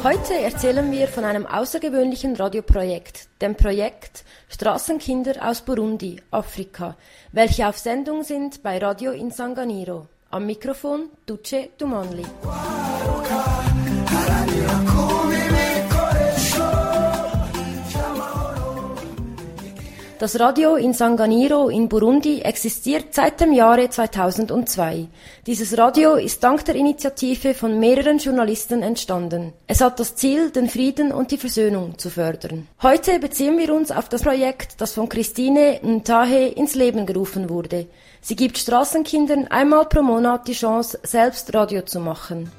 Heute erzählen wir von einem außergewöhnlichen Radioprojekt, dem Projekt Straßenkinder aus Burundi, Afrika, welche auf Sendung sind bei Radio Insanganiro. Am Mikrofon Duce Dumanli. Das Radio Insanganiro in Burundi existiert seit dem Jahre 2002. Dieses Radio ist dank der Initiative von mehreren Journalisten entstanden. Es hat das Ziel, den Frieden und die Versöhnung zu fördern. Heute beziehen wir uns auf das Projekt, das von Christine Ntahe ins Leben gerufen wurde. Sie gibt Straßenkindern einmal pro Monat die Chance, selbst Radio zu machen.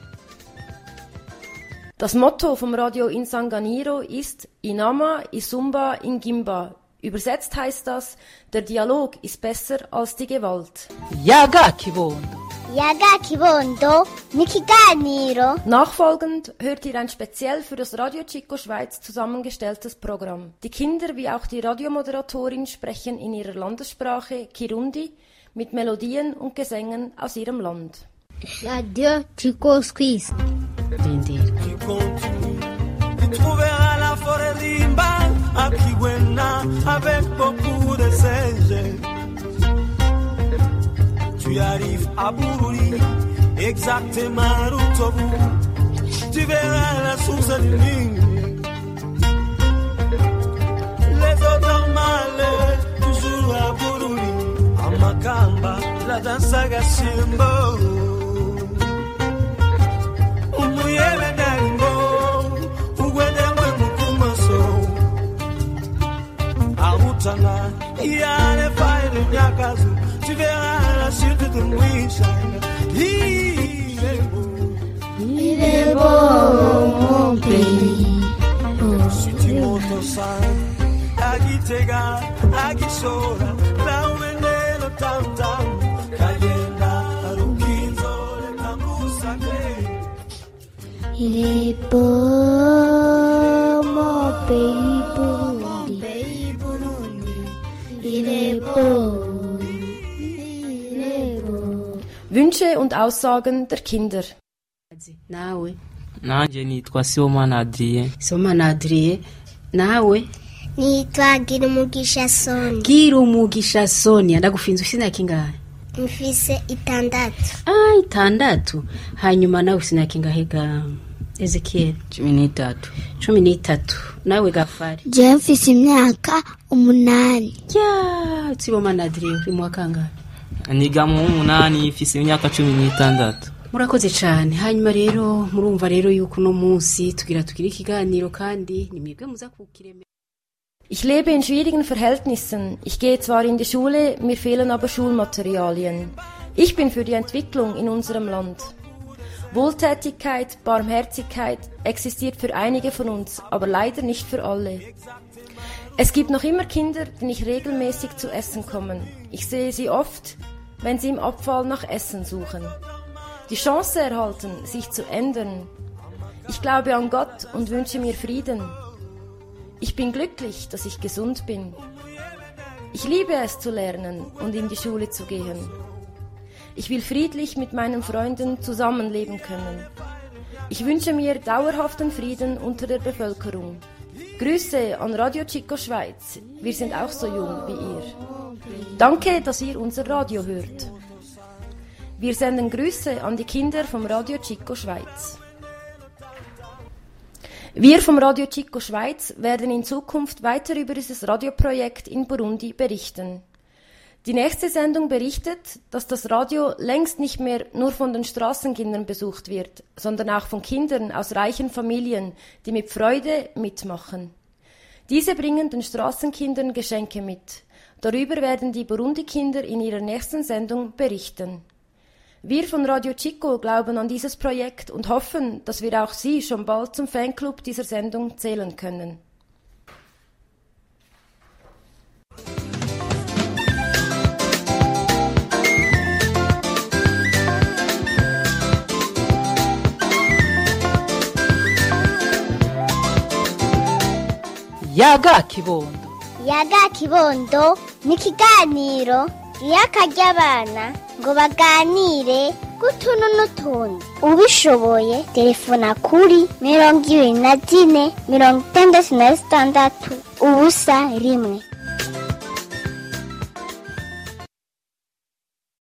Das Motto vom Radio Insanganiro ist Inama Isumba Ingimba. Übersetzt heißt das, der Dialog ist besser als die Gewalt. Yaga Kibondo. Yaga Kibondo Nikiganiro. Nachfolgend hört ihr ein speziell für das Radio Chico Schweiz zusammengestelltes Programm. Die Kinder wie auch die Radiomoderatorin sprechen in ihrer Landessprache Kirundi mit Melodien und Gesängen aus ihrem Land. Radio Chico Schweiz. Aqui buena avec beaucoup de singes. Tu arrives à Bururi, exactement où tu verras la source du Nil. Les autres malais, toujours à Bururi, à Makamba, la danse à Gashimbo. Umuyele Darimbo, Ugwede Mukumaso. Autana, yale faille nyakazu, tu verras la suite de Mouissa. Il est beau, mon pays. Si tu montes au sein, à Gitega, à Gisora, là où est né le tam-tam, Kayenda, Rukinzo, le tambour sacré. Il est beau, mon pays, Burundi. Il est beau. Il est beau. Wünsche und Aussagen der Kinder. Nawe. Nanje nitwa Sibomana Adrien. Sibomana Adrien. Nawe. Nitwa Girumugisha Sonia. Girumugisha Sonia. Ndagufinze ufite imyaka ingahe? Mfise 6. Itandatu. Hanyuma nawe ufite imyaka ingahe ga Ezekiel? 13. Nawe Gafari? Je mfise imyaka 8. Ya, Sibomana Adrien uri mu kangahe? Niga mu 8 ifise imyaka 16. Murakoze cyane. Hanyuma rero murumva rero yuko no munsi tugira ikiganiro kandi nimwebwe muza kukiremera. Ich lebe in schwierigen Verhältnissen. Ich gehe zwar in die Schule, mir fehlen aber Schulmaterialien. Ich bin für die Entwicklung in unserem Land. Wohltätigkeit, Barmherzigkeit existiert für einige von uns, aber leider nicht für alle. Es gibt noch immer Kinder, die nicht regelmäßig zu essen kommen. Ich sehe sie oft, wenn sie im Abfall nach Essen suchen. Die Chance erhalten, sich zu ändern. Ich glaube an Gott und wünsche mir Frieden. Ich bin glücklich, dass ich gesund bin. Ich liebe es zu lernen und in die Schule zu gehen. Ich will friedlich mit meinen Freunden zusammenleben können. Ich wünsche mir dauerhaften Frieden unter der Bevölkerung. Grüße an Radio Chico Schweiz. Wir sind auch so jung wie ihr. Danke, dass ihr unser Radio hört. Wir senden Grüße an die Kinder vom Radio Chico Schweiz. Wir vom Radio Chico Schweiz werden in Zukunft weiter über dieses Radioprojekt in Burundi berichten. Die nächste Sendung berichtet, dass das Radio längst nicht mehr nur von den Straßenkindern besucht wird, sondern auch von Kindern aus reichen Familien, die mit Freude mitmachen. Diese bringen den Straßenkindern Geschenke mit. Darüber werden die Burundi-Kinder in ihrer nächsten Sendung berichten. Wir von Radio Chico glauben an dieses Projekt und hoffen, dass wir auch Sie schon bald zum Fanclub dieser Sendung zählen können. Yaga Kibondo. Yaga Kibondo ni ikiganiro iyo akarya abana ngo baganire utuntu n'utundi ubishoboye telefona kuri 24 66 1.